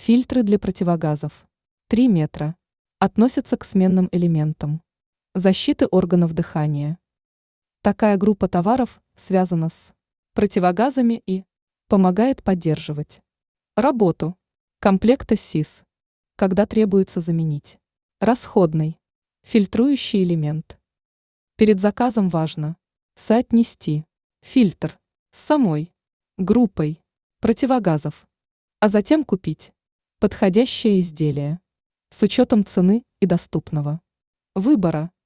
Фильтры для противогазов. 3 метра. Относятся к сменным элементам. Защиты органов дыхания. Такая группа товаров связана с противогазами и помогает поддерживать работу комплекта СИС, когда требуется заменить расходный фильтрующий элемент. Перед заказом важно соотнести фильтр с самой группой противогазов, а затем купить подходящее изделие с учетом цены и доступного выбора.